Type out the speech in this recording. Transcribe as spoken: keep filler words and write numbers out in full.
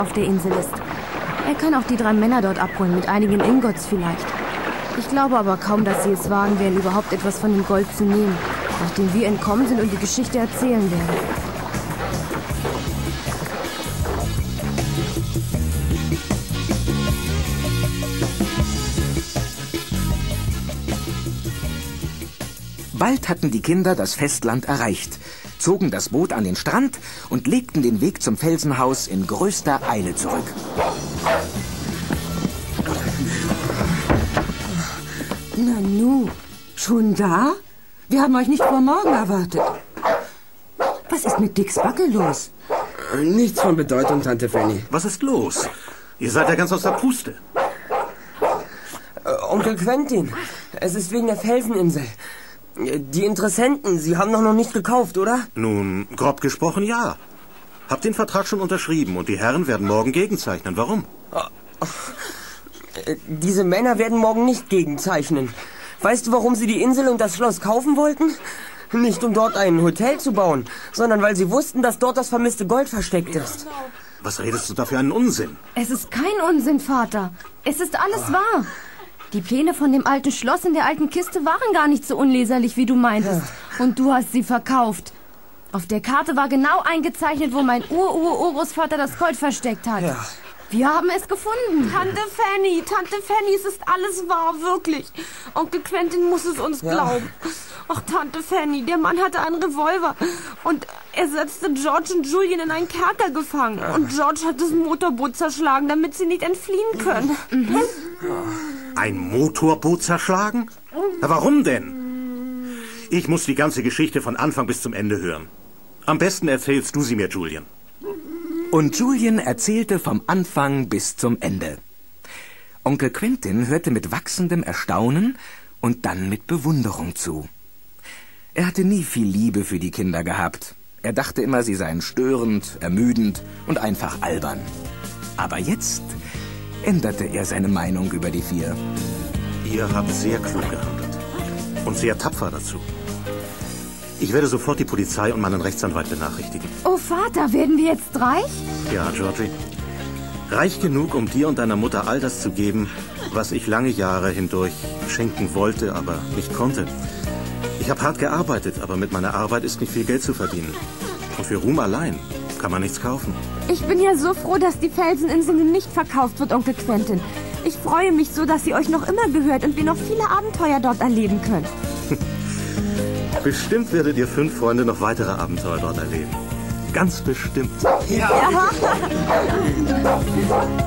auf der Insel ist. Er kann auch die drei Männer dort abholen, mit einigen Ingots vielleicht. Ich glaube aber kaum, dass sie es wagen werden, überhaupt etwas von dem Gold zu nehmen, nachdem wir entkommen sind und die Geschichte erzählen werden. Bald hatten die Kinder das Festland erreicht, zogen das Boot an den Strand und legten den Weg zum Felsenhaus in größter Eile zurück. Nanu, schon da? Wir haben euch nicht vor morgen erwartet. Was ist mit Dicks Backe los? Nichts von Bedeutung, Tante Fanny. Was ist los? Ihr seid ja ganz aus der Puste. Äh, Onkel Quentin, es ist wegen der Felseninsel. Die Interessenten, Sie haben doch noch nicht gekauft, oder? Nun, grob gesprochen, ja. Hab den Vertrag schon unterschrieben und die Herren werden morgen gegenzeichnen. Warum? Diese Männer werden morgen nicht gegenzeichnen. Weißt du, warum sie die Insel und das Schloss kaufen wollten? Nicht um dort ein Hotel zu bauen, sondern weil sie wussten, dass dort das vermisste Gold versteckt ist. Was redest du da für einen Unsinn? Es ist kein Unsinn, Vater. Es ist alles oh. wahr. Die Pläne von dem alten Schloss in der alten Kiste waren gar nicht so unleserlich, wie du meintest. Und du hast sie verkauft. Auf der Karte war genau eingezeichnet, wo mein Ur-Ur-Urgroßvater das Gold versteckt hat. Ja. Wir haben es gefunden. Tante Fanny, Tante Fanny, es ist alles wahr, wirklich. Onkel Quentin muss es uns ja. glauben. Ach, Tante Fanny, der Mann hatte einen Revolver. Und er setzte George und Julian in einen Kerker gefangen. Und George hat das Motorboot zerschlagen, damit sie nicht entfliehen können. Mhm. Ein Motorboot zerschlagen? Warum denn? Ich muss die ganze Geschichte von Anfang bis zum Ende hören. Am besten erzählst du sie mir, Julian. Und Julian erzählte vom Anfang bis zum Ende. Onkel Quentin hörte mit wachsendem Erstaunen und dann mit Bewunderung zu. Er hatte nie viel Liebe für die Kinder gehabt. Er dachte immer, sie seien störend, ermüdend und einfach albern. Aber jetzt änderte er seine Meinung über die vier. Ihr habt sehr klug gehandelt. Und sehr tapfer dazu. Ich werde sofort die Polizei und meinen Rechtsanwalt benachrichtigen. Oh, Vater, werden wir jetzt reich? Ja, Georgie. Reich genug, um dir und deiner Mutter all das zu geben, was ich lange Jahre hindurch schenken wollte, aber nicht konnte. Ich habe hart gearbeitet, aber mit meiner Arbeit ist nicht viel Geld zu verdienen. Und für Ruhm allein kann man nichts kaufen. Ich bin ja so froh, dass die Felseninsel nicht verkauft wird, Onkel Quentin. Ich freue mich so, dass sie euch noch immer gehört und wir noch viele Abenteuer dort erleben können. Bestimmt werdet ihr fünf Freunde noch weitere Abenteuer dort erleben. Ganz bestimmt. Ja. Ja.